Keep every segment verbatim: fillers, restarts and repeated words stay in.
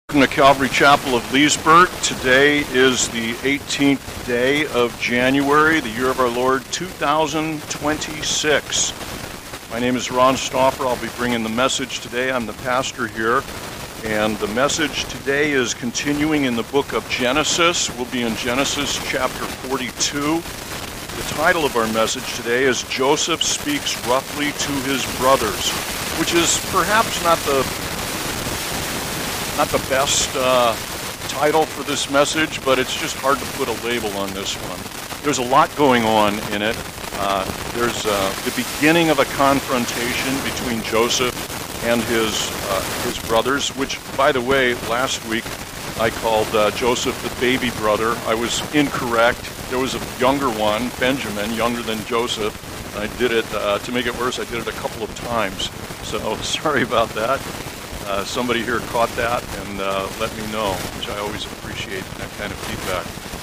Welcome to Calvary Chapel of Leesburg. Today is the eighteenth day of January, the year of our Lord, two thousand twenty-six. My name is Ron Stauffer. I'll be bringing the message today. I'm the pastor here. And the message today is continuing in the book of Genesis. We'll be in Genesis chapter forty-two. The title of our message today is Joseph Speaks Roughly to His Brothers, which is perhaps not the Not the best uh, title for this message, but it's just hard to put a label on this one. There's a lot going on in it. Uh, there's uh, the beginning of a confrontation between Joseph and his uh, his brothers, which, by the way, last week I called uh, Joseph the baby brother. I was incorrect. There was a younger one, Benjamin, younger than Joseph. I did it, uh, to make it worse, I did it a couple of times. So sorry about that. Uh, somebody here caught that and uh, let me know, which I always appreciate that kind of feedback.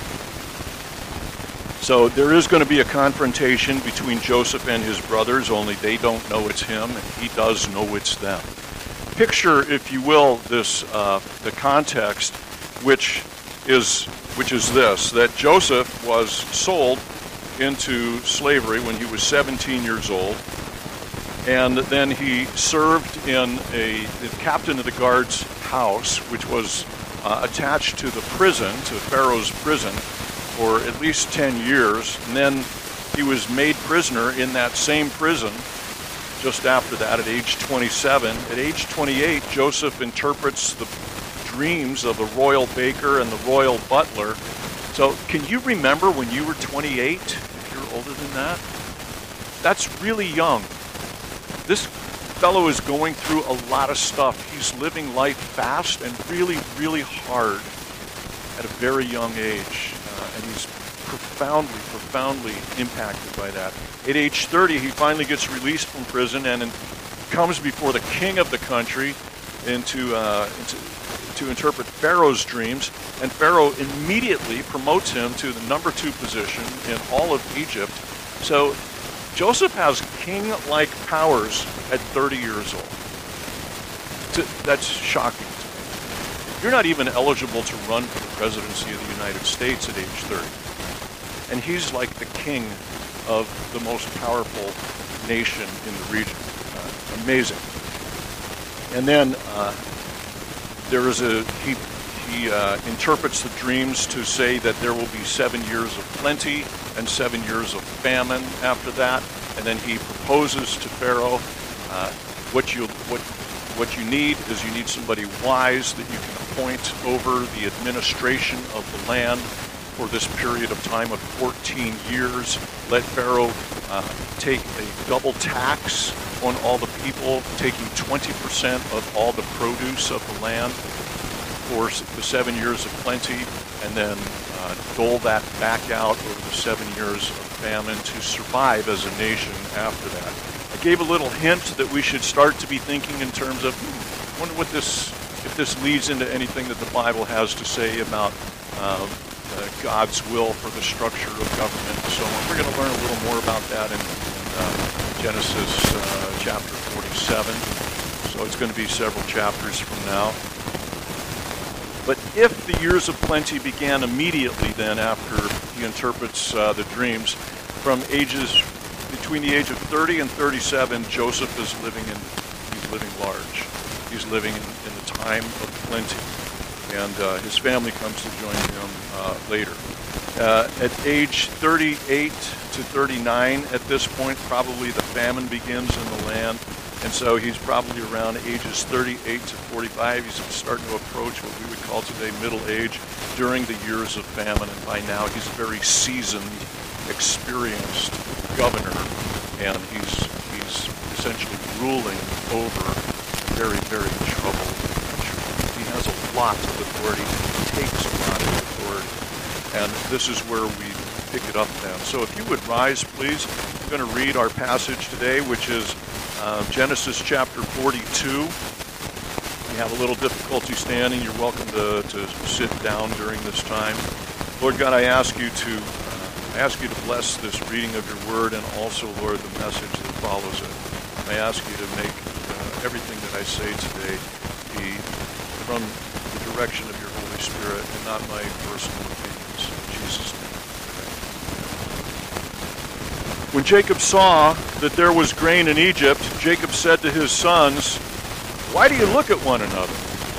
So there is going to be a confrontation between Joseph and his brothers, only they don't know it's him and he does know it's them. Picture, if you will, this uh, the context, which is which is this, that Joseph was sold into slavery when he was seventeen years old. And then he served in a the captain of the guard's house, which was uh, attached to the prison, to Pharaoh's prison, for at least ten years. And then he was made prisoner in that same prison just after that at age twenty-seven. At age twenty-eight, Joseph interprets the dreams of the royal baker and the royal butler. So can you remember when you were twenty-eight, if you're older than that? That's really young. This fellow is going through a lot of stuff. He's living life fast and really, really hard at a very young age. Uh, and he's profoundly, profoundly impacted by that. At age thirty, he finally gets released from prison and in, comes before the king of the country into, uh, into, to interpret Pharaoh's dreams. And Pharaoh immediately promotes him to the number two position in all of Egypt. So Joseph has king-like powers at thirty years old. That's shocking to me. You're not even eligible to run for the presidency of the United States at age thirty. And he's like the king of the most powerful nation in the region. Uh, amazing. And then uh, there is a, he, he uh, interprets the dreams to say that there will be seven years of plenty and seven years of famine after that. And then he proposes to Pharaoh, uh, what you what what you need is you need somebody wise that you can appoint over the administration of the land for this period of time of fourteen years. Let Pharaoh uh, take a double tax on all the people, taking twenty percent of all the produce of the land for the seven years of plenty, and then uh, dole that back out over the seven years of famine to survive as a nation after that. I gave a little hint that we should start to be thinking in terms of, hmm, wonder what this, if this leads into anything that the Bible has to say about uh, uh, God's will for the structure of government and so on. We're going to learn a little more about that in, in uh, Genesis uh, chapter forty-seven. So it's going to be several chapters from now. But if the years of plenty began immediately then after he interprets uh, the dreams, from ages, between the age of thirty and thirty-seven, Joseph is living in, he's living large. He's living in, in the time of plenty. And uh, his family comes to join him uh, later. Uh, at age thirty-eight to thirty-nine, at this point, probably the famine begins in the land. And so he's probably around ages thirty-eight to forty-five. He's starting to approach what we would call today middle age during the years of famine. And by now he's a very seasoned, experienced governor. And he's he's essentially ruling over a very, very troubled country. He has a lot of authority. He takes a lot of authority. And this is where we pick it up then. So if you would rise, please. I'm going to read our passage today, which is Uh, Genesis chapter forty-two. If you have a little difficulty standing, you're welcome to, to sit down during this time. Lord God, I ask you to uh, I ask you to bless this reading of your word and also, Lord, the message that follows it. I ask you to make uh, everything that I say today be from the direction of your Holy Spirit and not my personal opinions. In Jesus' name. When Jacob saw that there was grain in Egypt, Jacob said to his sons, "Why do you look at one another?"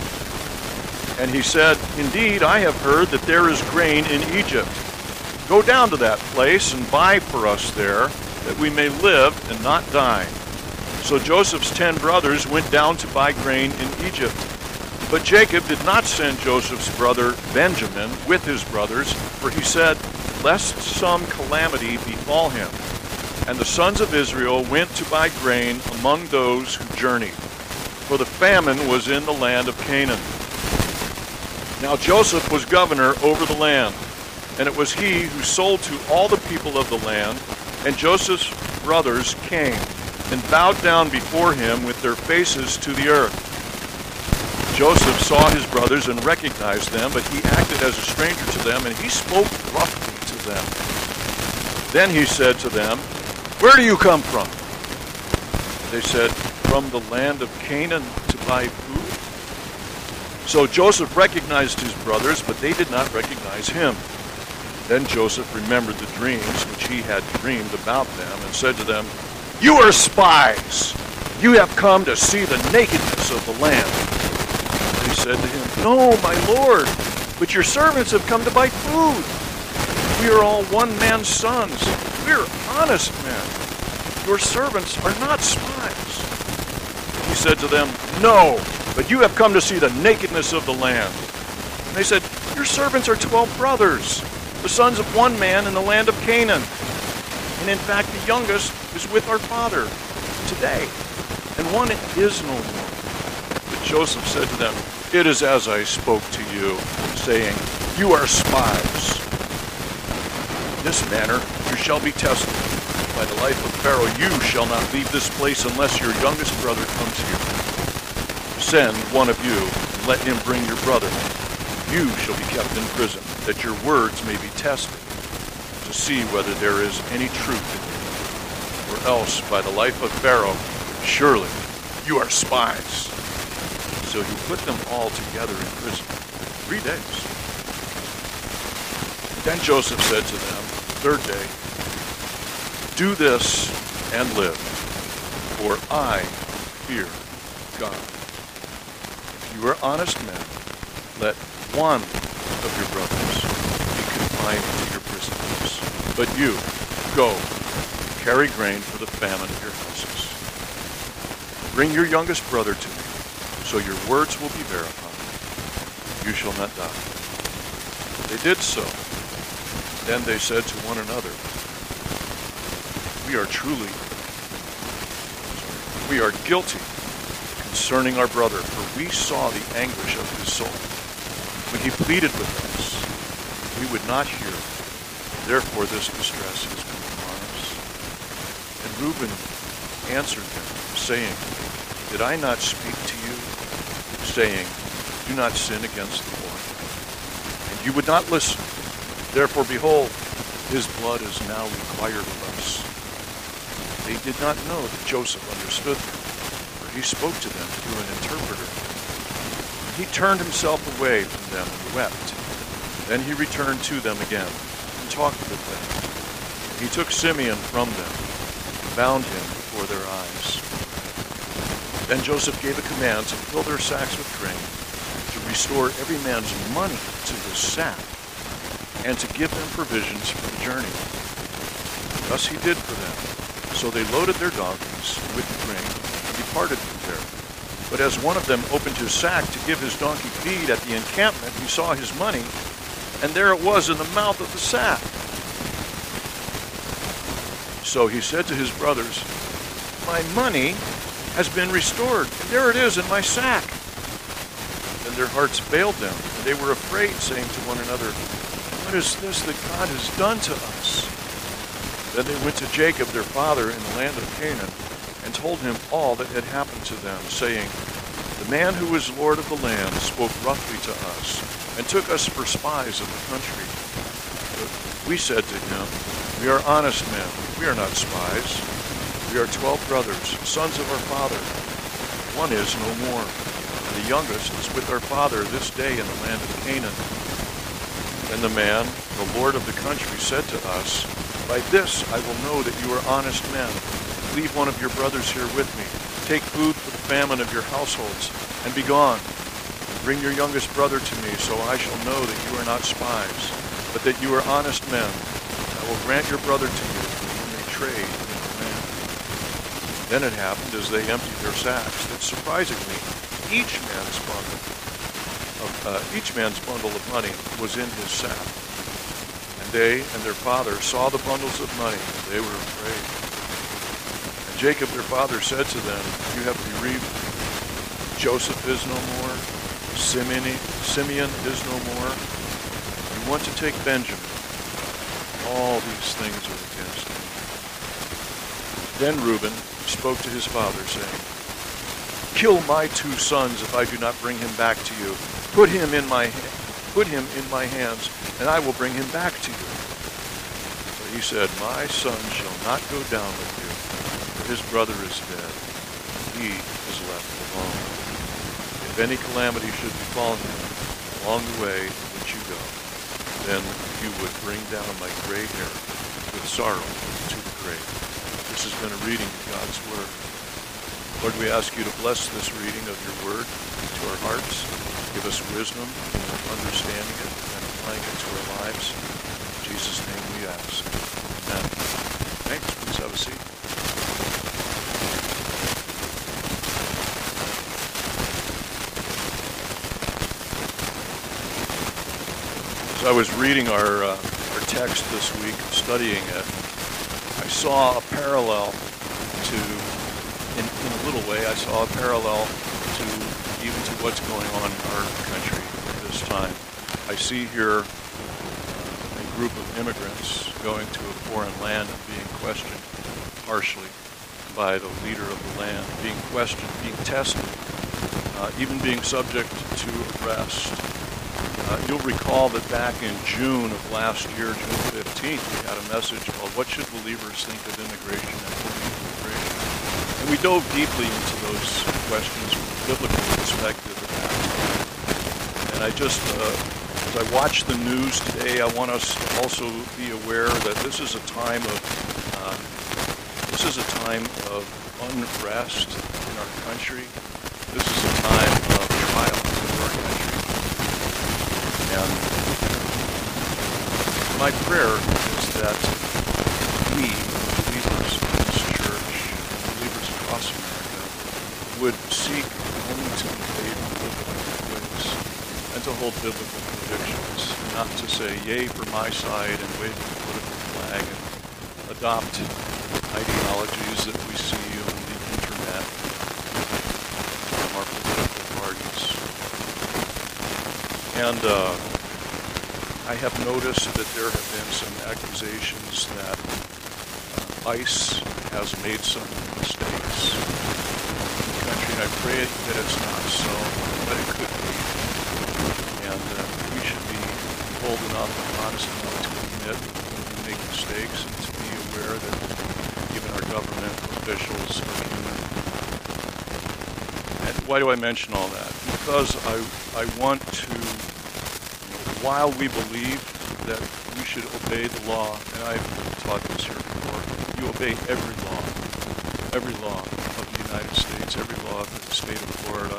And he said, "Indeed, I have heard that there is grain in Egypt. Go down to that place and buy for us there, that we may live and not die." So Joseph's ten brothers went down to buy grain in Egypt. But Jacob did not send Joseph's brother Benjamin with his brothers, for he said, "Lest some calamity befall him." And the sons of Israel went to buy grain among those who journeyed, for the famine was in the land of Canaan. Now Joseph was governor over the land, and it was he who sold to all the people of the land. And Joseph's brothers came and bowed down before him with their faces to the earth. Joseph saw his brothers and recognized them, but he acted as a stranger to them, and he spoke roughly to them. Then he said to them, "Where do you come from?" They said, "From the land of Canaan to buy food." So Joseph recognized his brothers, but they did not recognize him. Then Joseph remembered the dreams which he had dreamed about them, and said to them, "You are spies! You have come to see the nakedness of the land." They said to him, "No, my lord, but your servants have come to buy food. We are all one man's sons. We are honest men. Your servants are not spies." He said to them, "No, but you have come to see the nakedness of the land." And they said, "Your servants are twelve brothers, the sons of one man in the land of Canaan. And in fact, the youngest is with our father today, and one is no more." But Joseph said to them, "It is as I spoke to you, saying, 'You are spies.' In this manner you shall be tested. By the life of Pharaoh, you shall not leave this place unless your youngest brother comes here. Send one of you, and let him bring your brother. You shall be kept in prison, that your words may be tested, to see whether there is any truth in you. Or else, by the life of Pharaoh, surely you are spies." So he put them all together in prison three days. Then Joseph said to them the third day, "Do this and live, for I fear God. If you are honest men, let one of your brothers be confined to your prisons. But you, go, carry grain for the famine of your houses. Bring your youngest brother to me, so your words will be verified. You shall not die." They did so. Then they said to one another, "We are truly, we are guilty concerning our brother, for we saw the anguish of his soul. When he pleaded with us, we would not hear. Therefore this distress has come upon us." And Reuben answered them, saying, "Did I not speak to you, saying, 'Do not sin against the Lord'? And you would not listen. Therefore, behold, his blood is now required of us." They did not know that Joseph understood them, for he spoke to them through an interpreter. And he turned himself away from them and wept. Then he returned to them again and talked with them. He took Simeon from them and bound him before their eyes. Then Joseph gave a command to fill their sacks with grain, to restore every man's money to his sack, and to give them provisions for the journey. Thus he did for them. So they loaded their donkeys with the grain and departed from there. But as one of them opened his sack to give his donkey feed at the encampment, he saw his money, and there it was in the mouth of the sack. So he said to his brothers, "My money has been restored, and there it is in my sack." Then their hearts failed them, and they were afraid, saying to one another, "What is this that God has done to us?" Then they went to Jacob their father in the land of Canaan, and told him all that had happened to them, saying, "The man who was lord of the land spoke roughly to us, and took us for spies of the country. But we said to him, 'We are honest men, we are not spies. We are twelve brothers, sons of our father. One is no more. the youngest, is with our father this day in the land of Canaan. And the man, the lord of the country, said to us, By this I will know that you are honest men. Leave one of your brothers here with me. Take food for the famine of your households, and be gone. Bring your youngest brother to me, so I shall know that you are not spies, but that you are honest men. I will grant your brother to you, that you may trade in the land. Then it happened, as they emptied their sacks, that surprisingly, each man's bundle of, uh, each man's bundle of money was in his sack. And they and their father saw the bundles of money, and they were afraid. And Jacob their father said to them, You have bereaved me. Joseph is no more. Simeon, Simeon is no more. You want to take Benjamin. All these things are against me. Then Reuben spoke to his father, saying, Kill my two sons if I do not bring him back to you. Put him in my put him in my hands, and I will bring him back to you. But he said, My son shall not go down with you, for his brother is dead. He is left alone. If any calamity should befall him along the way in which you go, then you would bring down my gray hair with sorrow to the grave. This has been a reading of God's Word. Lord, we ask you to bless this reading of your Word to our hearts. Give us wisdom in understanding it and applying it to our lives. In Jesus' name we ask. Amen. Thanks. Please have a seat. As I was reading our, uh, our text this week, studying it, I saw a parallel to, in, in a little way, I saw a parallel to even to what's going on in our country at this time. I see here uh, a group of immigrants going to a foreign land and being questioned harshly by the leader of the land, being questioned, being tested, uh, even being subject to arrest. Uh, you'll recall that back in June of last year, June fifteenth, we had a message called What Should Believers Think of Immigration and Immigration? And we dove deeply into those questions from a biblical perspective at that time. And I just, uh, as I watch the news today, I want us to also be aware that this is a time of, uh, this is a time of unrest in our country. This is a time of trial in our country. And my prayer is that we, believers in this church, believers across America, would seek only to obey biblical ways and to hold biblical convictions, not to say yay for my side and wave the political flag and adopt ideologies that we see on the internet from our political parties. And uh, I have noticed that there have been some accusations that uh, ICE has made some mistakes in the country, and I pray that it's not so, but it could be. And uh, we should be bold enough and honest enough to admit when we make mistakes and to be aware that even our government officials are human. And why do I mention all that? Because I, I want to, while we believe that we should obey the law, and I've taught this here before, you obey every law, every law of the United States, every law of the state of Florida.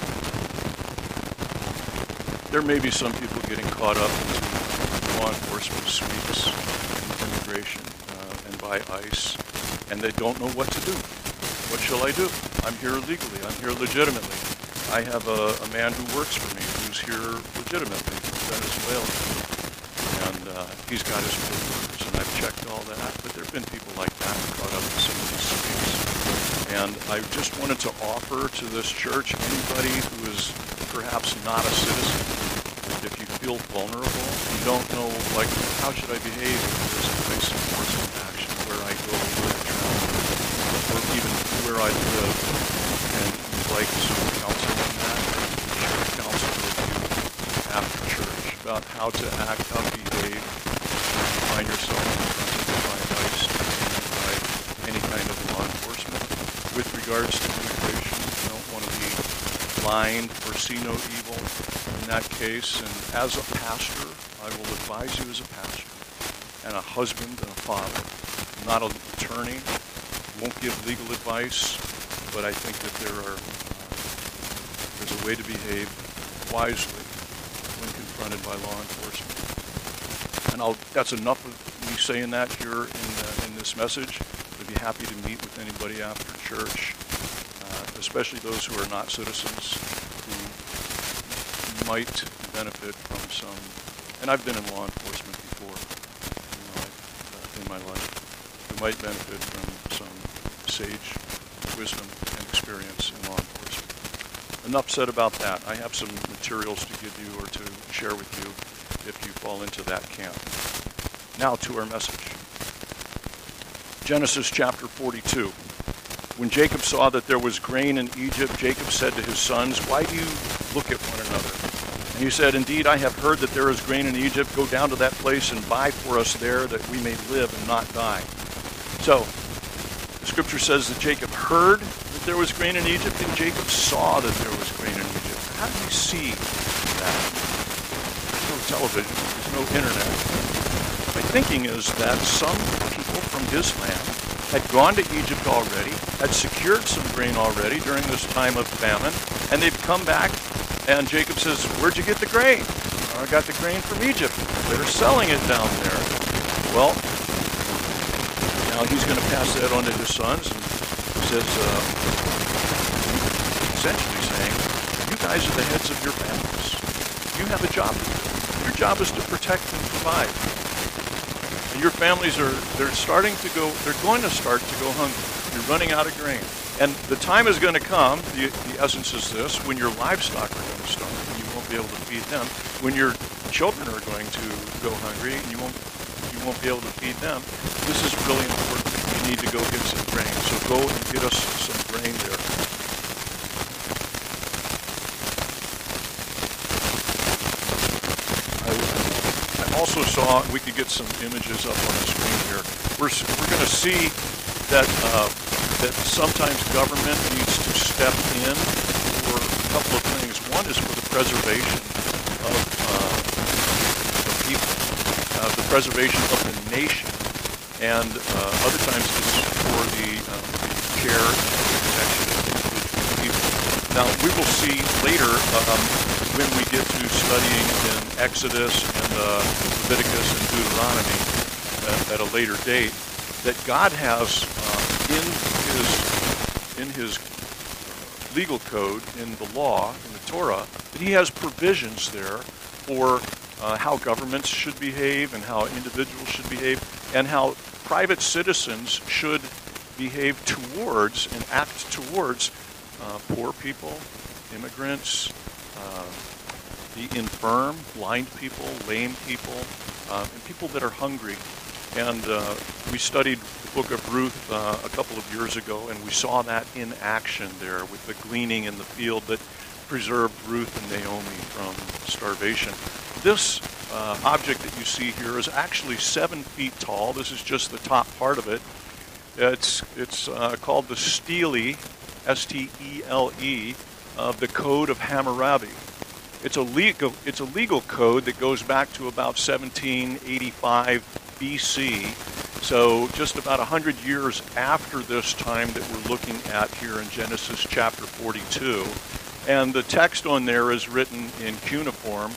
There may be some people getting caught up into law enforcement sweeps and immigration uh, and by ICE, and they don't know what to do. What shall I do? I'm here legally. I'm here legitimately. I have a, a man who works for me who's here legitimately. Venezuela, and uh, he's got his papers, and I've checked all that, but there have been people like that caught up in some of these streets. And I just wanted to offer to this church, anybody who is perhaps not a citizen, if you feel vulnerable, you don't know, like, how should I behave if there's a place enforcement action where I go, where I travel, or even where I live, and you'd like some counsel on that, share counsel with you after church about how to act, how to behave, if you find yourself confronted by ICE and by any kind of law enforcement. With regards to immigration, you don't want to be blind or see no evil in that case. And as a pastor, I will advise you as a pastor and a husband and a father. I'm not an attorney, won't give legal advice, but I think that there are uh, there's a way to behave wisely when confronted by law enforcement. And I'll, that's enough of me saying that here in, uh, in this message. I'd be happy to meet with anybody after church, uh, especially those who are not citizens, who might benefit from some, and I've been in law enforcement before in my, uh, in my life, who might benefit from some sage wisdom and experience in law enforcement. Enough said about that. I have some materials to give you or to share with you if you fall into that camp. Now to our message. Genesis chapter forty-two. When Jacob saw that there was grain in Egypt, Jacob said to his sons, "Why do you look at one another?" And he said, "Indeed, I have heard that there is grain in Egypt. Go down to that place and buy for us there, that we may live and not die." So, the scripture says that Jacob heard that there was grain in Egypt, and Jacob saw that there was grain in Egypt. How do you see that? There's no television, there's no internet. My thinking is that some people from his land had gone to Egypt already, had secured some grain already during this time of famine, and they've come back, and Jacob says, "Where'd you get the grain?" "I got the grain from Egypt. They're selling it down there." Well, now he's going to pass that on to his sons, and he says, uh, essentially saying, you guys are the heads of your families. You have a job to do. Your job is to protect and provide. And your families are, they're starting to go, they're going to start to go hungry. You're running out of grain. And the time is going to come, the, the essence is this, when your livestock are going to starve and you won't be able to feed them. When your children are going to go hungry and you won't you won't be able to feed them. This is really important. You need to go get some grain. So go and get us some grain there. I, I also saw, we could get some images up on the screen here. We're, we're going to see that uh, that sometimes government needs to step in for a couple of things. One is for the preservation of, uh, of people, uh, the preservation of the nation, and uh, other times it's for the, um, the care and protection of individual people. Now, we will see later um, when we get to studying in Exodus and uh, Leviticus and Deuteronomy uh, at a later date, that God has uh, in his in his legal code, in the law, in the Torah, that he has provisions there for uh, how governments should behave and how individuals should behave and how private citizens should behave towards and act towards uh, poor people, immigrants, uh, the infirm, blind people, lame people, uh, and people that are hungry. And uh, we studied the book of Ruth uh, a couple of years ago, and we saw that in action there with the gleaning in the field that preserved Ruth and Naomi from starvation. This uh, object that you see here is actually seven feet tall. This is just the top part of it. It's, it's uh, called the Stele, S T E L E, of the Code of Hammurabi. It's a legal, it's a legal code that goes back to about seventeen eighty-five B C, so just about one hundred years after this time that we're looking at here in Genesis chapter forty-two. And the text on there is written in cuneiform.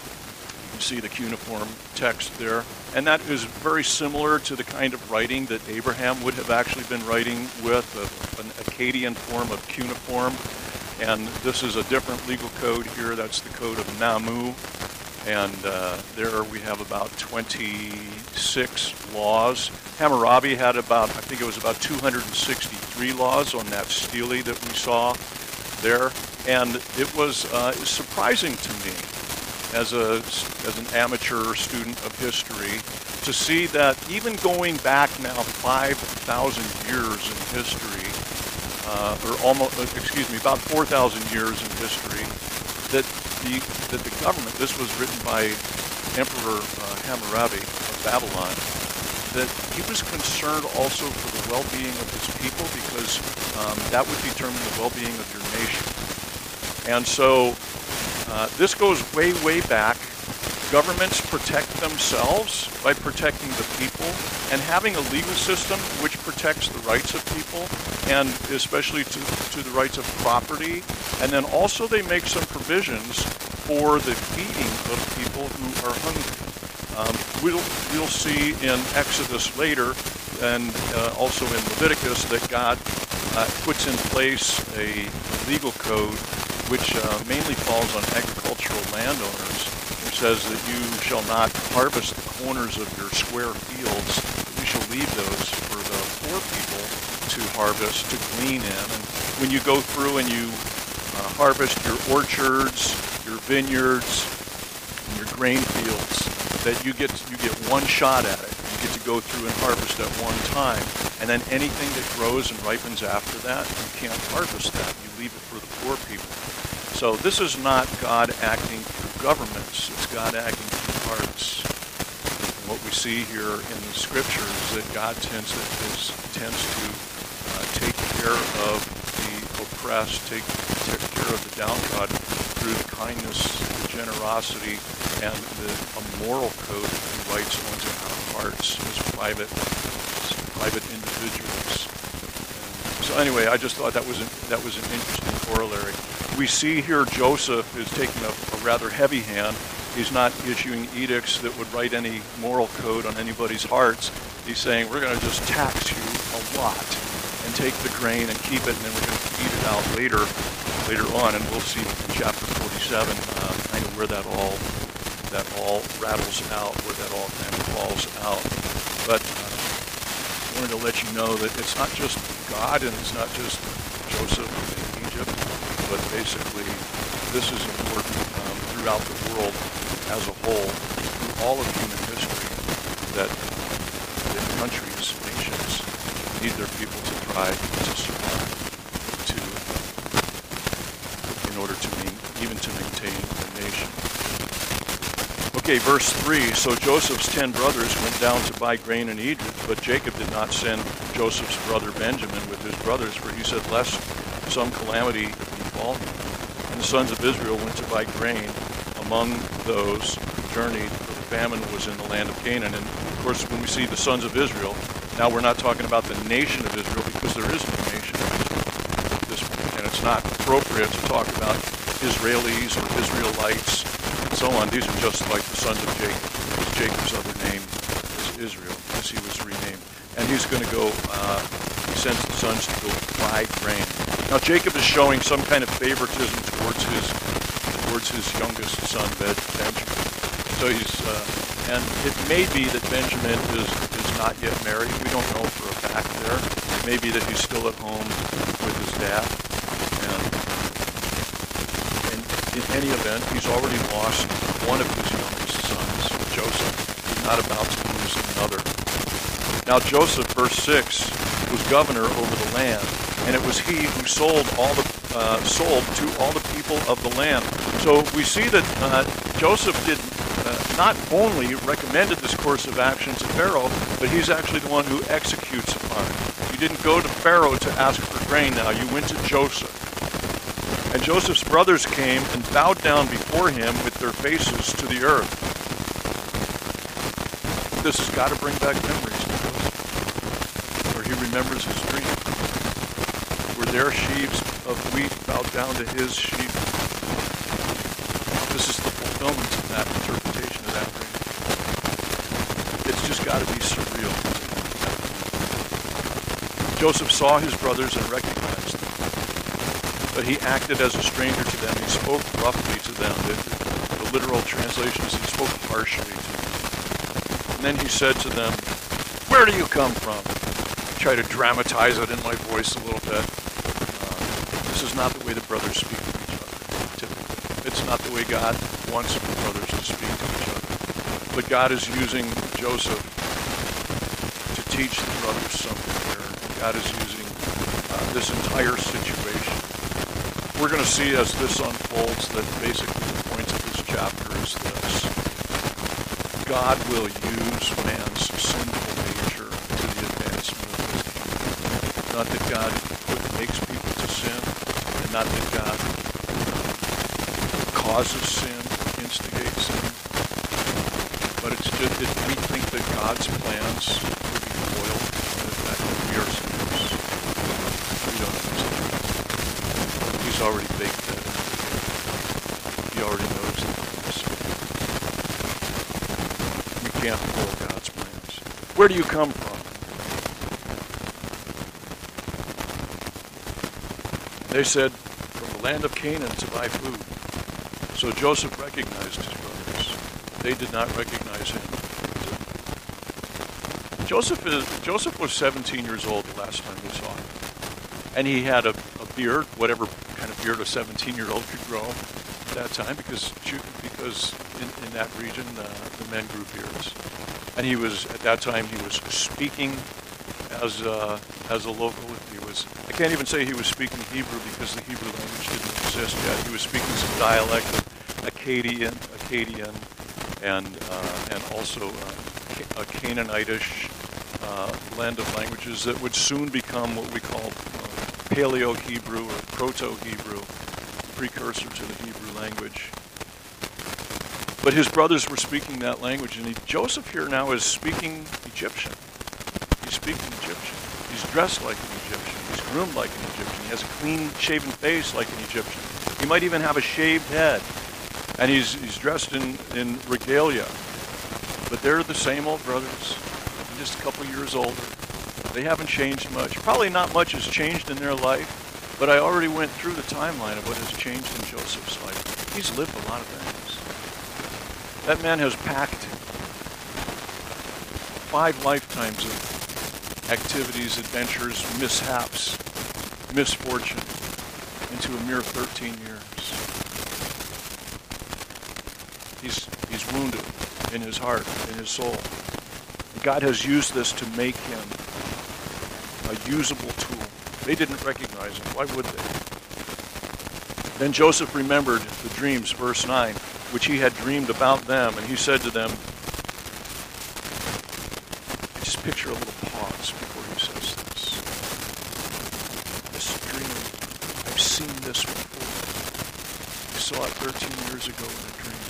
You see the cuneiform text there. And that is very similar to the kind of writing that Abraham would have actually been writing with, a, an Akkadian form of cuneiform. And this is a different legal code here. That's the code of Namu. And uh, there we have about twenty-six laws. Hammurabi had about, I think it was about two hundred sixty-three laws on that stele that we saw there. And it was uh, surprising to me as a as an amateur student of history to see that even going back now five thousand years in history, uh, or almost, excuse me, about four thousand years in history, that The, that the government, this was written by Emperor uh, Hammurabi of Babylon, that he was concerned also for the well-being of his people because um, that would determine the well-being of your nation. And so uh, this goes way, way back. Governments protect themselves by protecting the people, and having a legal system which protects the rights of people, and especially to, to the rights of property. And then also they make some provisions for the feeding of people who are hungry. Um, we'll, we'll see in Exodus later, and uh, also in Leviticus, that God uh, puts in place a legal code which uh, mainly falls on agricultural landowners, which says that you shall not harvest the corners of your square fields, but you shall leave those for the poor people to harvest, to glean in. And when you go through and you uh, harvest your orchards, your vineyards, and your grain fields, that you get you get one shot at it. You get to go through and harvest at one time. And then anything that grows and ripens after that, you can't harvest that. You leave it for the poor people. So this is not God acting through governments. It's God acting through hearts. And what we see here in the scripture is that God tends to, is, tends to uh, take care of the oppressed, take, take care of the downtrodden through the kindness, the generosity, and the a moral code that he writes onto our hearts as private, as private individuals. And so anyway, I just thought that was an, that was an interesting corollary. We see here Joseph is taking a, a rather heavy hand. He's not issuing edicts that would write any moral code on anybody's hearts. He's saying, we're going to just tax you a lot and take the grain and keep it, and then we're going to feed it out later later on. And we'll see in chapter forty-seven uh, kind of where that all that all rattles out, where that all kind of falls out. But uh, I wanted to let you know that it's not just God, and it's not just Joseph in Egypt, but basically this is important um, throughout the world as a whole, through all of human history, that that countries, nations, need their people to thrive, to survive, to in order to main, even to maintain the nation. Okay, verse three. So Joseph's ten brothers went down to buy grain in Egypt, but Jacob did not send Joseph's brother Benjamin with his brothers, for he said, lest some calamity befall him. And the sons of Israel went to buy grain among those who journeyed, for the famine was in the land of Canaan. And of course, when we see the sons of Israel, now we're not talking about the nation of Israel, because there is no nation of Israel at this point, and it's not appropriate to talk about Israelis or Israelites and so on. These are just like the sons of Jacob, because Jacob's other name is Israel, as he was renamed. And he's going to go, uh, he sends the sons to go buy grain. Now Jacob is showing some kind of favoritism towards his towards his youngest son, Benjamin. So he's, uh, and it may be that Benjamin is, is not yet married. We don't know for a fact there. It may be that he's still at home with his dad. And, and in any event, he's already lost one of his youngest sons, Joseph. He's not about to lose another. Now Joseph, verse six, was governor over the land, and it was he who sold all the uh, sold to all the people of the land. So we see that uh, Joseph did uh, not only recommended this course of action to Pharaoh, but he's actually the one who executes upon it. You didn't go to Pharaoh to ask for grain now, you went to Joseph. And Joseph's brothers came and bowed down before him with their faces to the earth. This has got to bring back memories to Joseph, where he remembers his dream. Were their sheaves of wheat bowed down to his sheep? This is the fulfillment of that interpretation of that dream. It's just got to be surreal. Joseph saw his brothers and recognized them, but he acted as a stranger to them. He spoke roughly to them. The, the literal translation is he spoke harshly to them. And then he said to them, "Where do you come from?" I try to dramatize it in my voice a little bit. This is not the way the brothers speak to each other, typically. It's not the way God wants the brothers to speak to each other. But God is using Joseph to teach the brothers something here. God is using uh, this entire situation. We're going to see as this unfolds that basically the point of this chapter is this. God will use man's sinful nature to the advancement of his kingdom. Not that God makes people to sin, and not that God causes sin, instigates sin. But it's just that we think that God's plans will be foiled by the fact that we are sinners. We don't think so. He's already baked that in. He already knows that we're sinners. We can't foil God's plans. Where do you come from? They said, from the land of Canaan to buy food. So Joseph recognized his brothers. They did not recognize him. Joseph is, Joseph was seventeen years old the last time we saw him. And he had a, a beard, whatever kind of beard a seventeen-year-old could grow at that time, because because in, in that region uh, the men grew beards. And he was, at that time, he was speaking as a, as a local. He was, I can't even say he was speaking Hebrew because the Hebrew language didn't exist yet. He was speaking some dialect of Akkadian, Akkadian, and uh, and also uh, a Canaanitish uh, blend of languages that would soon become what we call uh, Paleo-Hebrew or Proto-Hebrew, precursor to the Hebrew language. But his brothers were speaking that language, and he, Joseph here now is speaking Egyptian. He's speaking Egyptian. He's dressed like an Egyptian. He's groomed like an Egyptian. He has a clean-shaven face like an Egyptian. He might even have a shaved head. And he's he's dressed in, in regalia. But they're the same old brothers, just a couple years older. They haven't changed much. Probably not much has changed in their life, but I already went through the timeline of what has changed in Joseph's life. He's lived a lot of things. That man has packed five lifetimes of activities, adventures, mishaps, misfortune into a mere thirteen years. He's, he's wounded in his heart, in his soul. God has used this to make him a usable tool. They didn't recognize him. Why would they? Then Joseph remembered the dreams, verse nine, which he had dreamed about them, and he said to them, just picture a little pause before he says this. This dream, I've seen this before. I saw it thirteen years ago in a dream.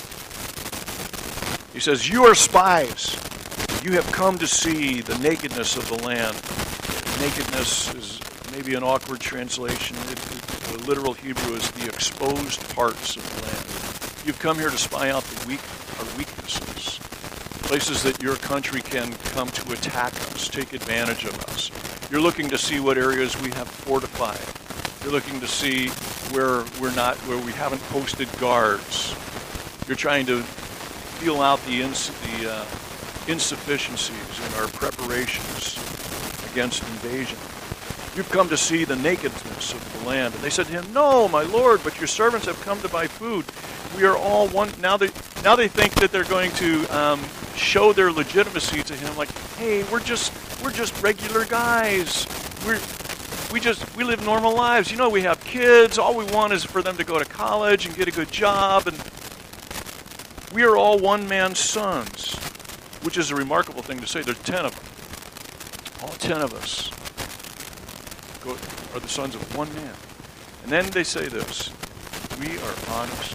He says, you are spies. You have come to see the nakedness of the land. Nakedness is maybe an awkward translation. It, it, the literal Hebrew is the exposed parts of the land. You've come here to spy out the weak, our weaknesses, places that your country can come to attack us, take advantage of us. You're looking to see what areas we have fortified. You're looking to see where we're not, where we haven't posted guards. You're trying to feel out the, ins- the uh, insufficiencies in our preparations against invasion. You've come to see the nakedness of the land. And they said to him, no, my lord, but your servants have come to buy food. We are all one. Now they, now they think that they're going to um, show their legitimacy to him, like, hey, we're just, we're just regular guys. We're, we just, we live normal lives. You know, we have kids. All we want is for them to go to college and get a good job. And we are all one man's sons, which is a remarkable thing to say. There's ten of them. All ten of us go, are the sons of one man. And then they say this, we are honest.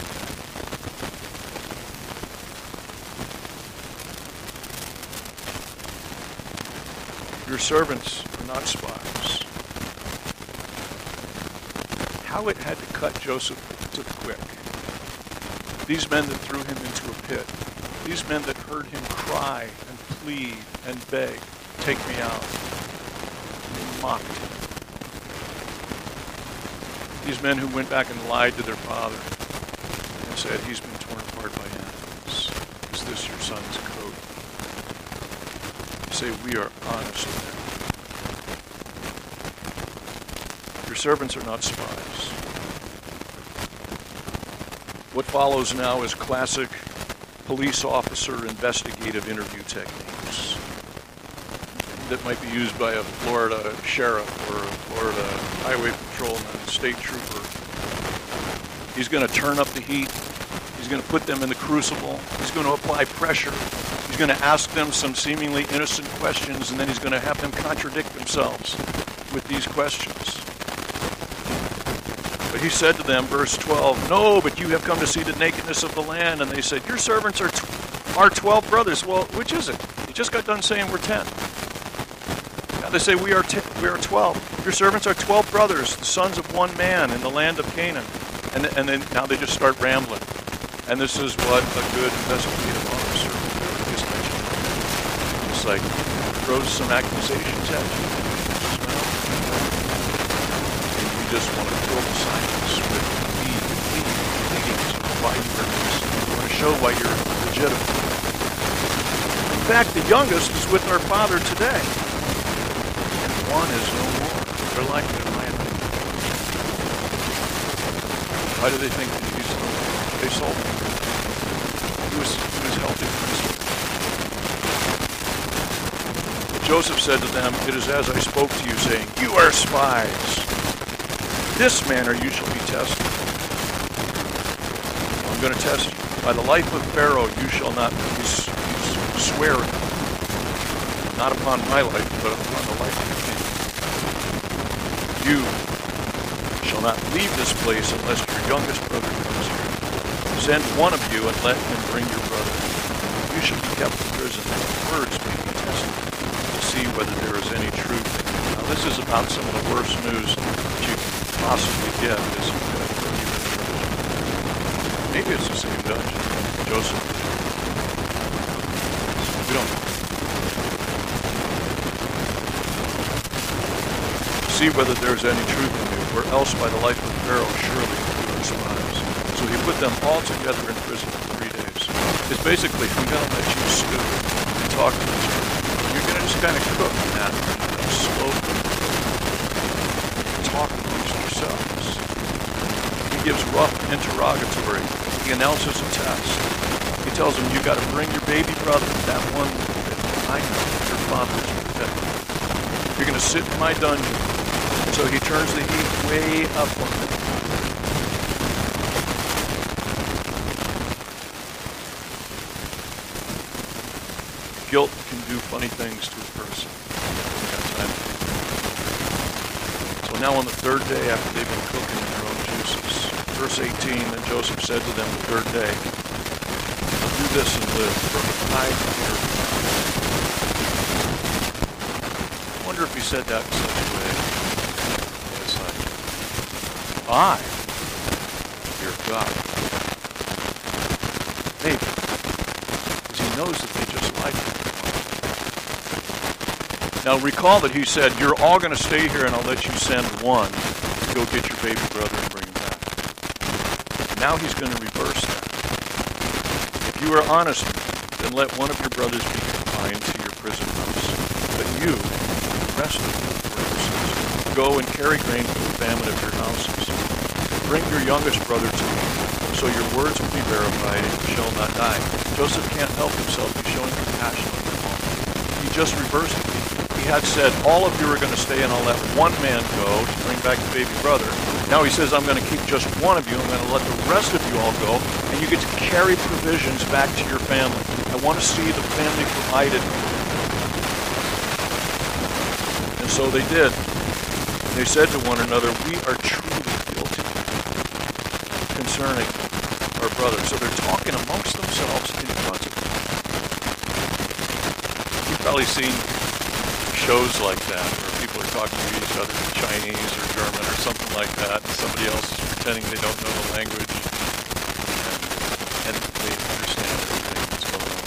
Your servants are not spies. How it had to cut Joseph to the quick. These men that threw him into a pit. These men that heard him cry and plead and beg, take me out. They mocked him. These men who went back and lied to their father and said, he's been torn apart by animals. Is this your son's coat? Say, we are honest men. Your servants are not spies. What follows now is classic police officer investigative interview techniques that might be used by a Florida sheriff or a Florida highway patrolman, state trooper. He's going to turn up the heat. He's going to put them in the crucible. He's going to apply pressure. He's going to ask them some seemingly innocent questions, and then he's going to have them contradict themselves with these questions. But he said to them, verse twelve, "No, but you have come to see the nakedness of the land." And they said, "Your servants are tw- are twelve brothers." Well, which is it? You just got done saying we're ten. Now they say we are t- we are twelve. Your servants are twelve brothers, the sons of one man in the land of Canaan. And and then now they just start rambling. And this is what a good investigative officer is mentioned. It's like throws some accusations at you. Well, and you just want to fill the silence with plead, plead, pleading why you are innocent. You want to show why you're legitimate. In fact, the youngest is with our father today. And one is no more. They're like their land. Why do they think that he's no more? They sold him. He was, he was held in prison. Joseph said to them, "It is as I spoke to you, saying, you are spies. This manner you shall be tested." I'm going to test you. By the life of Pharaoh you shall not, he's, he's swearing, not upon my life, but upon the life of the king. You shall not leave this place unless your youngest brother comes here. Send one of you and let him bring your brother. You shall be kept in prison, and your words may be tested, to see whether there is any truth. Now this is about some of the worst news that you can possibly get, is you put you in prison. Maybe it's the same dungeon Joseph. We don't know. See whether there is any truth in you, or else by the life of Pharaoh surely you are spies. So he put them all together in prison for three days. It's basically, I'm going to let you stew and talk to each other. You're going to just kind of cook in that slowly. Talk amongst yourselves. He gives rough interrogatory. He announces a test. He tells them, you got to bring your baby brother, that one that I know your father is protecting. You're going to sit in my dungeon. So he turns the heat way up on them. Guilt can do funny things to a person. We got time to do that. So now on the third day after they've been cooking in their own juices, verse eighteen, then Joseph said to them the third day, do this and live, for I fear God. I wonder if he said that in such a way. It's like, I fear God. Maybe. Because he knows that they just lied to him. Now recall that he said, you're all going to stay here and I'll let you send one to go get your baby brother and bring him back. Now he's going to reverse that. If you are honest, then let one of your brothers be confined to your prison house. But you, the rest of you, go and carry grain for the famine of your houses. Bring your youngest brother to me, so your words will be verified and you shall not die. Joseph can't help himself. He's showing compassion on them all. He just reversed it. He had said, all of you are going to stay and I'll let one man go to bring back the baby brother. Now he says, I'm going to keep just one of you. I'm going to let the rest of you all go, and you get to carry provisions back to your family. I want to see the family provided. And so they did. They said to one another, we are truly guilty concerning our brother. So they're talking amongst themselves in front of him. You've probably seen shows like that where people are talking to each other in Chinese or German or something like that, and somebody else is pretending they don't know the language, and, and they understand everything that's going on.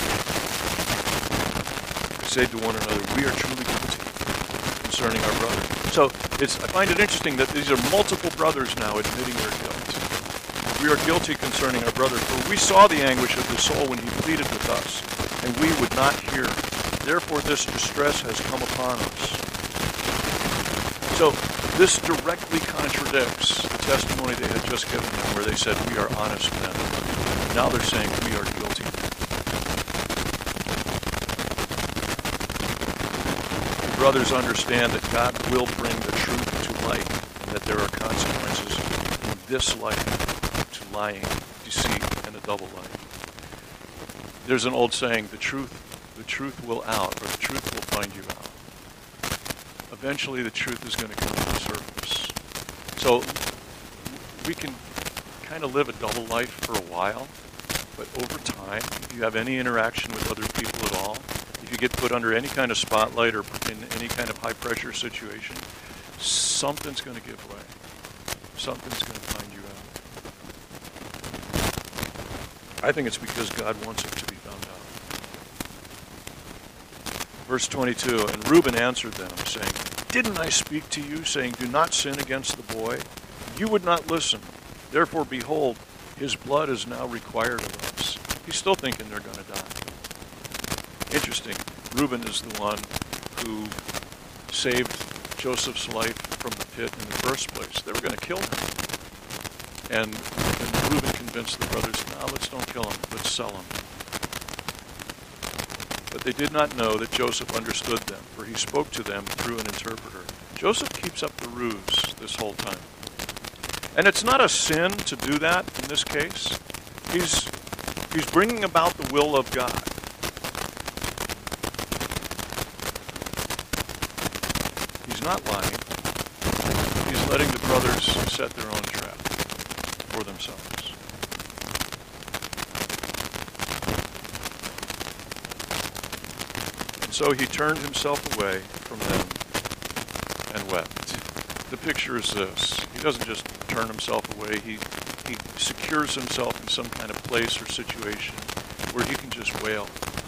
They say to one another, we are truly guilty concerning our brother. So it's, I find it interesting that these are multiple brothers now admitting their guilt. We are guilty concerning our brother, for we saw the anguish of his soul when he pleaded with us, and we would not hear. Therefore this distress has come upon us. So this directly contradicts the testimony they had just given them, where they said, we are honest men. Now they're saying, we are guilty men. The brothers understand that God will bring the truth to light, and that there are consequences in this life to lying, deceit, and a double life. There's an old saying, the truth The truth will out, or the truth will find you out. Eventually the truth is going to come to the surface. So we can kind of live a double life for a while, but over time, if you have any interaction with other people at all, if you get put under any kind of spotlight or in any kind of high-pressure situation, something's going to give way. Something's going to find you out. I think it's because God wants it to be found out. Verse twenty-two, and Reuben answered them, saying, didn't I speak to you, saying, do not sin against the boy? You would not listen. Therefore, behold, his blood is now required of us. He's still thinking they're going to die. Interesting. Reuben is the one who saved Joseph's life from the pit in the first place. They were going to kill him. And, and Reuben convinced the brothers, no, let's don't kill him. Let's sell him. But they did not know that Joseph understood them, for he spoke to them through an interpreter. Joseph keeps up the ruse this whole time. And it's not a sin to do that in this case. He's, he's bringing about the will of God. He's not lying. He's letting the brothers set their own trap for themselves. And so he turned himself away from them and wept. The picture is this. He doesn't just turn himself away. He, he secures himself in some kind of place or situation where he can just wail.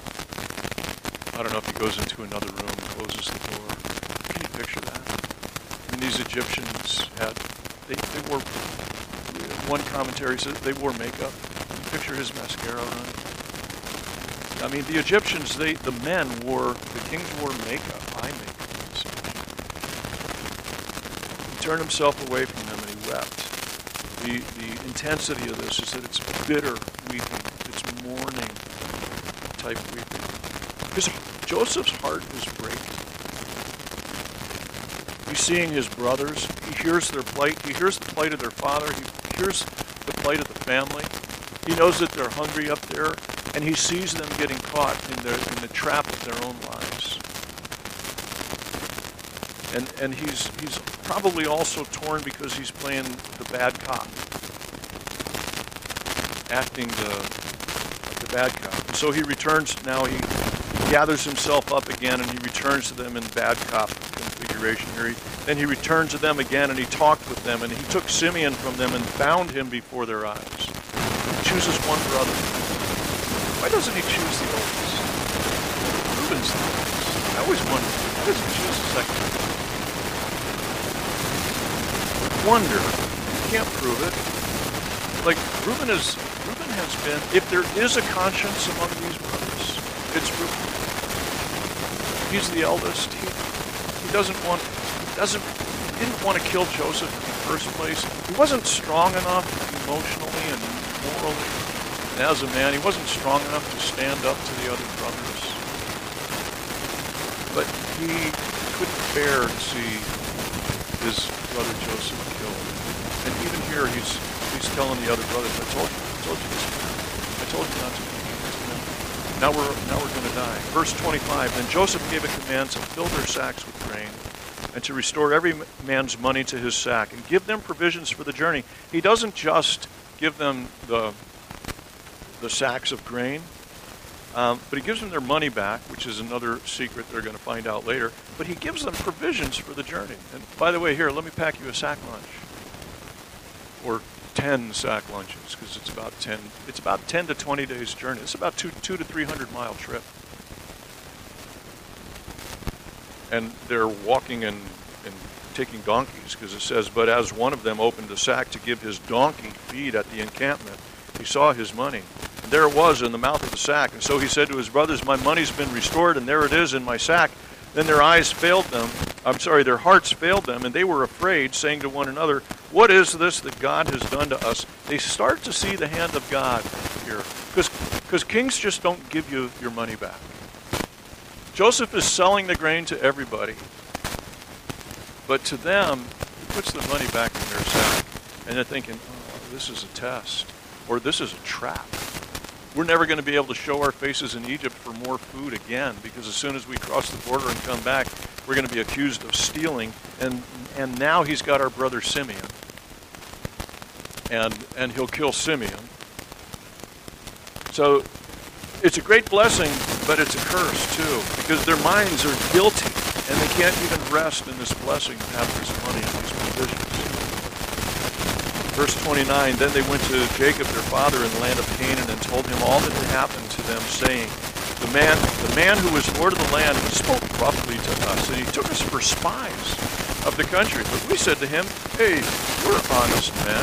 I don't know if he goes into another room, closes the door. Can you picture that? I mean, these Egyptians had, they, they wore, one commentary says they wore makeup. Can you picture his mascara on? I mean, the Egyptians, they, the men wore, the kings wore makeup, eye makeup. He turned himself away from them and he wept. The, the intensity of this is that it's bitter weeping. It's mourning type weeping. Because Joseph's heart is breaking. He's seeing his brothers. He hears their plight. He hears the plight of their father. He hears the plight of the family. He knows that they're hungry up there, and he sees them getting caught in, their, in the trap of their own lives. And and he's he's probably also torn because he's playing the bad cop, acting the the bad cop. And so he returns now. He gathers himself up again, and he returns to them in bad cop configuration here. He, then he returned to them again, and he talked with them, and he took Simeon from them and bound him before their eyes. He chooses one brother. Why doesn't he choose the oldest? Reuben's the oldest. I always wonder, why doesn't he choose the second? Wonder. You can't prove it. Like, Reuben is, Reuben has been, if there is a conscience among these brothers, it's Reuben. He's the eldest. He, he doesn't want, doesn't, he didn't want to kill Joseph in the first place. He wasn't strong enough emotionally and morally. And as a man, he wasn't strong enough to stand up to the other brothers. But he couldn't bear to see his brother Joseph killed. And even here, he's he's telling the other brothers, I told you, I told you this. I told you not to do this. Now we're now we're going to die. Verse twenty-five, then Joseph gave a command to fill their sacks with grain and to restore every man's money to his sack and give them provisions for the journey. He doesn't just give them the the sacks of grain, um, but he gives them their money back, which is another secret they're going to find out later. But he gives them provisions for the journey. And by the way, here, let me pack you a sack lunch, or ten sack lunches, because it's about ten. It's about ten to twenty days journey. It's about two two to three hundred mile trip. And they're walking and, and taking donkeys, because it says, but as one of them opened the sack to give his donkey feed at the encampment, he saw his money. And there it was in the mouth of the sack. And so he said to his brothers, my money's been restored, and there it is in my sack. Then their eyes failed them. I'm sorry, their hearts failed them, and they were afraid, saying to one another, what is this that God has done to us? They start to see the hand of God here. Because kings just don't give you your money back. Joseph is selling the grain to everybody. But to them, he puts the money back in their sack. And they're thinking, oh, this is a test. Or this is a trap. We're never going to be able to show our faces in Egypt for more food again, because as soon as we cross the border and come back, we're going to be accused of stealing. And, and now he's got our brother Simeon. and, and he'll kill Simeon. So it's a great blessing, but it's a curse too, because their minds are guilty, and they can't even rest in this blessing to have this money and these provisions. Verse twenty-nine, then they went to Jacob their father in the land of Canaan and told him all that had happened to them, saying, The man, the man who was Lord of the land, he spoke roughly to us, and he took us for spies of the country. But we said to him, Hey, we're honest men.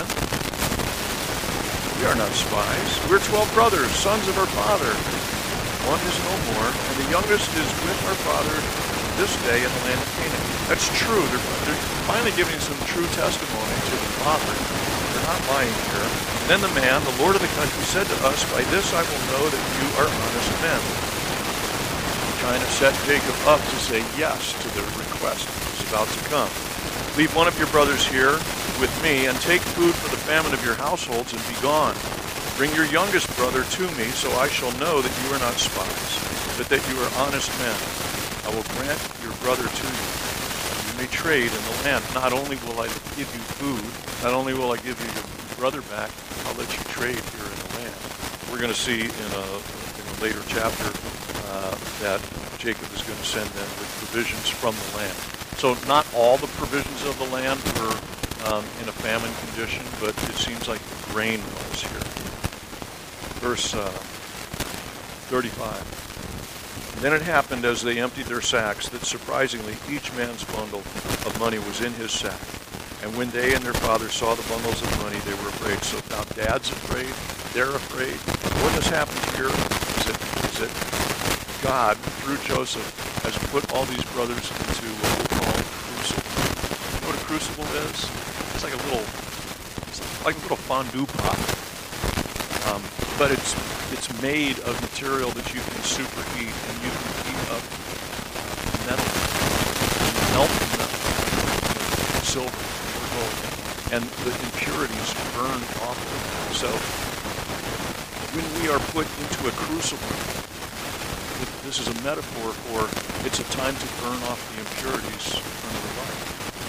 We are not spies. We're twelve brothers, sons of our father. One is no more, and the youngest is with our father this day in the land of Canaan. That's true. They're, they're finally giving some true testimony to the father. They're not lying here. And then the man, the Lord of the country, said to us, By this I will know that you are honest men. Trying to set Jacob up to say yes to the request that was about to come. Leave one of your brothers here with me, and take food for the famine of your households, and be gone. Bring your youngest brother to me, so I shall know that you are not spies, but that you are honest men. I will grant your brother to you, and you may trade in the land. Not only will I give you food, not only will I give you your brother back, I'll let you trade here in the land. We're going to see in a, in a later chapter uh, that Jacob is going to send them with provisions from the land. So not all the provisions of the land were um, in a famine condition, but it seems like the grain was here. Verse uh, thirty-five. And then it happened as they emptied their sacks that surprisingly each man's bundle of money was in his sack. And when they and their father saw the bundles of money, they were afraid. So now Dad's afraid, they're afraid. What has happened here is that, is that God, through Joseph, has put all these brothers into what we call a crucible. You know what a crucible is? It's like a little, it's like a little fondue pot. Um, but it's it's made of material that you can superheat, and you can heat up metal, melt the metal, silver, or gold, and the impurities burn off of it. So when we are put into a crucible, this is a metaphor for it's a time to burn off the impurities from the life.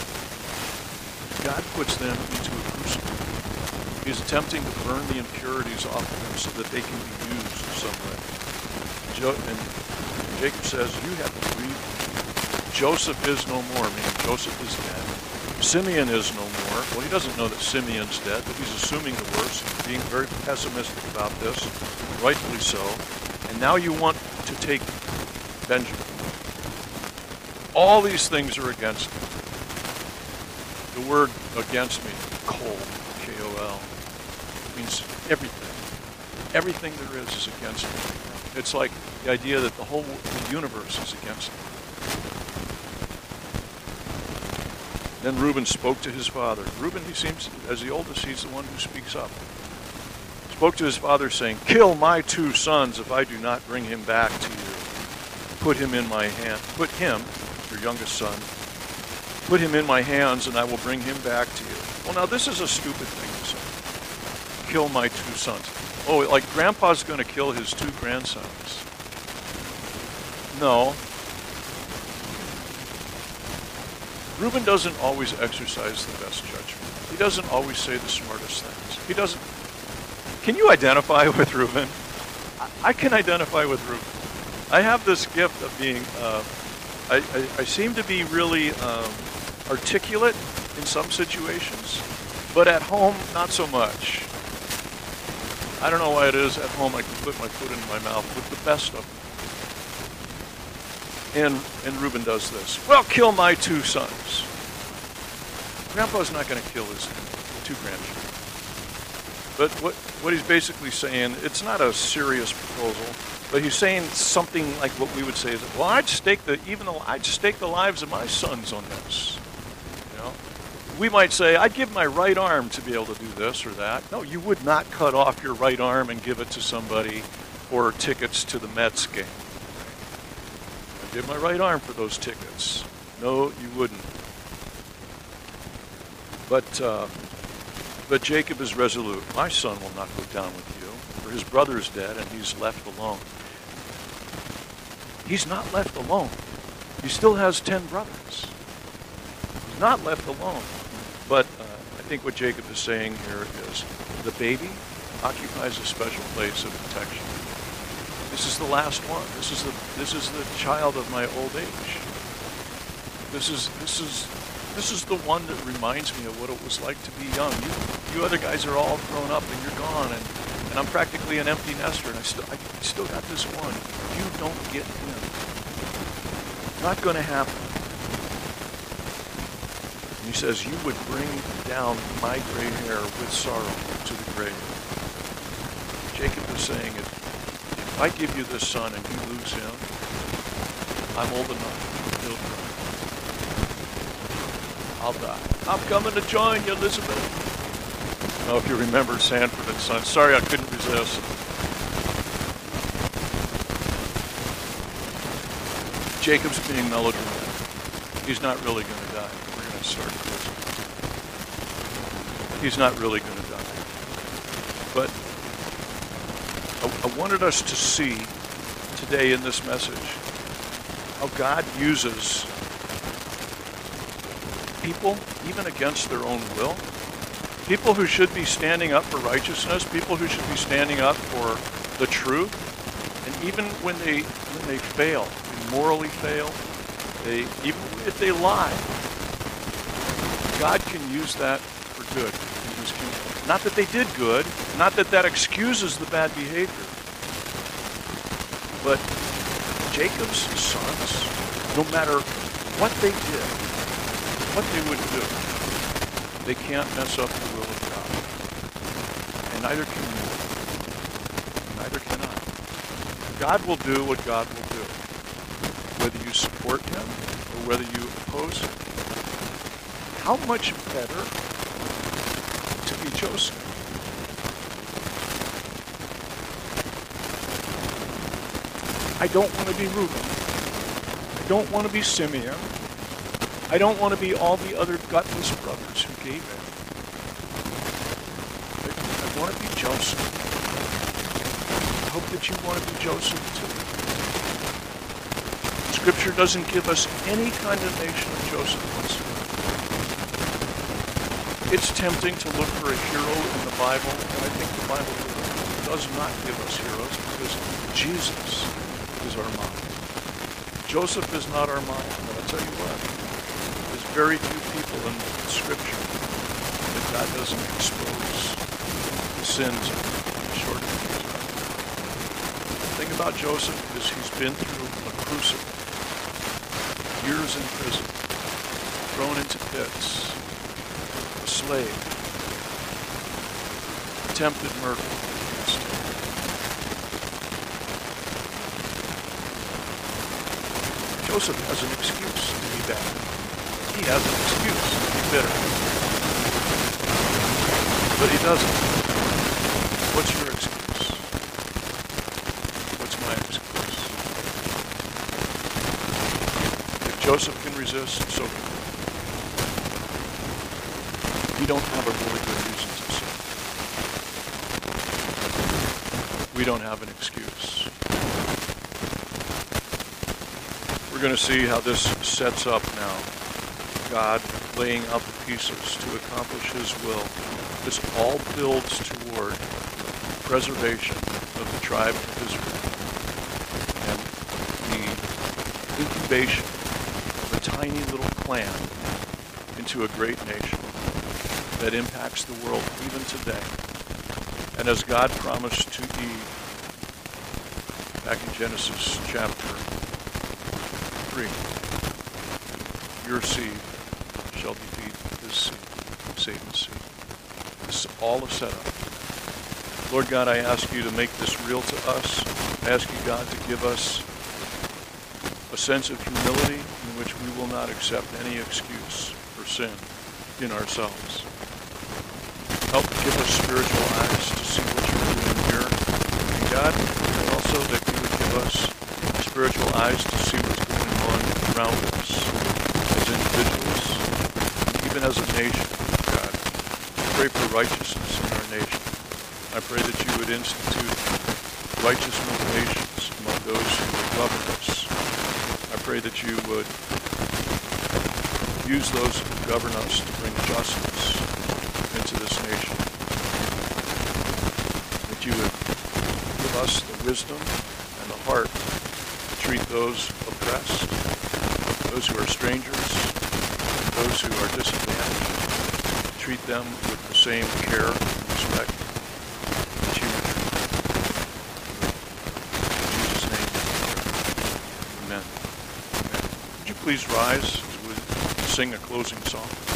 God puts them into a crucible. He's attempting to burn the impurities off of them so that they can be used in some way. Jo- and Jacob says, you have to grieve. Joseph is no more, meaning Joseph is dead. Simeon is no more. Well, he doesn't know that Simeon's dead, but he's assuming the worst, being very pessimistic about this, rightfully so. And now you want to take Benjamin. All these things are against me. The word against me, kol, K O L, means everything. Everything there is is against me. It's like the idea that the whole the universe is against me. Then Reuben spoke to his father. Reuben, he seems, as the oldest, he's the one who speaks up. Spoke to his father, saying, Kill my two sons if I do not bring him back to you. Put him in my hand. Put him, your youngest son, put him in my hands, and I will bring him back to you. Well, now, this is a stupid thing to say. Kill my two sons. Oh, like Grandpa's going to kill his two grandsons. No. Reuben doesn't always exercise the best judgment. He doesn't always say the smartest things. He doesn't. Can you identify with Reuben? I, I can identify with Reuben. I have this gift of being, uh, I, I, I seem to be really um, articulate in some situations, but at home, not so much. I don't know why it is. At home, I can put my foot in my mouth with the best of them. And, and Reuben does this. Well, kill my two sons. Grandpa's not going to kill his two grandchildren. But what, what he's basically saying, it's not a serious proposal, but he's saying something like what we would say is, well, I'd stake the, even though I'd stake the lives of my sons on this. You know, we might say, I'd give my right arm to be able to do this or that. No, you would not cut off your right arm and give it to somebody for tickets to the Mets game. I'd give my right arm for those tickets. No, you wouldn't. But, uh, But Jacob is resolute. My son will not go down with you, for his brother is dead, and he's left alone. He's not left alone. He still has ten brothers. He's not left alone. But uh, I think what Jacob is saying here is the baby occupies a special place of protection. This is the last one. This is the this is the child of my old age. This is this is this is the one that reminds me of what it was like to be young. You, you other guys are all grown up and you're gone, and, and I'm practically an empty nester, and I still I still got this one. You don't get him. Not going to happen. And he says, you would bring down my gray hair with sorrow to the grave. Jacob is saying, if, if I give you this son and you lose him, I'm old enough, he'll die. I'll die. I'm coming to join you, Elizabeth. I don't know if you remember Sanford and Son. Sorry, I couldn't resist. Jacob's being melodramatic. He's not really going to die. We're going to start closing. He's not really going to die. But I, I wanted us to see today in this message how God uses people, even against their own will, people who should be standing up for righteousness, people who should be standing up for the truth, and even when they when they fail, they morally fail, they even if they lie, God can use that for good in His kingdom. Not that they did good, not that that excuses the bad behavior, but Jacob's sons, no matter what they did, what they would do, they can't mess up the will of God. And neither can you. Neither can I. God will do what God will do. Whether you support him or whether you oppose him. How much better to be Joseph? I don't want to be Reuben. I don't want to be Simeon. I don't want to be all the other gutless brothers who gave in. I, I want to be Joseph. I hope that you want to be Joseph too. Scripture doesn't give us any condemnation of Joseph whatsoever. It's tempting to look for a hero in the Bible, and I think the Bible does not give us heroes because Jesus is our model. Joseph is not our model, but I'll tell you what. There's very few people in Scripture that God doesn't expose the sins and shortcomings of. The thing about Joseph is he's been through a crucible, years in prison, thrown into pits, a slave, attempted murder against him. Joseph has an excuse to be bad. He has an excuse to be bitter. But he doesn't. What's your excuse? What's my excuse? If Joseph can resist, so can we. We don't have a really good reason to sin. We don't have an excuse. We're going to see how this sets up now. God laying out the pieces to accomplish his will. This all builds toward preservation of the tribe of Israel and the incubation of a tiny little clan into a great nation that impacts the world even today. And as God promised to Eve back in Genesis chapter three, your seed shall defeat this seed, Satan's seed. This is all a setup. Lord God, I ask you to make this real to us. I ask you, God, to give us a sense of humility in which we will not accept any excuse for sin in ourselves. Help give us spiritual eyes to see what you're doing here. And God, and also that you would give us spiritual eyes to see what's going on around us as individuals, even as a nation, God. I pray for righteousness in our nation. I pray that you would institute righteous motivations among those who would govern us. I pray that you would use those who govern us to bring justice needs of this nation. That you would give us the wisdom and the heart to treat those oppressed, those who are strangers, those who are disadvantaged, treat them with the same care and respect that you would treat them. In Jesus' name, amen. Amen. Would you please rise as we sing a closing song?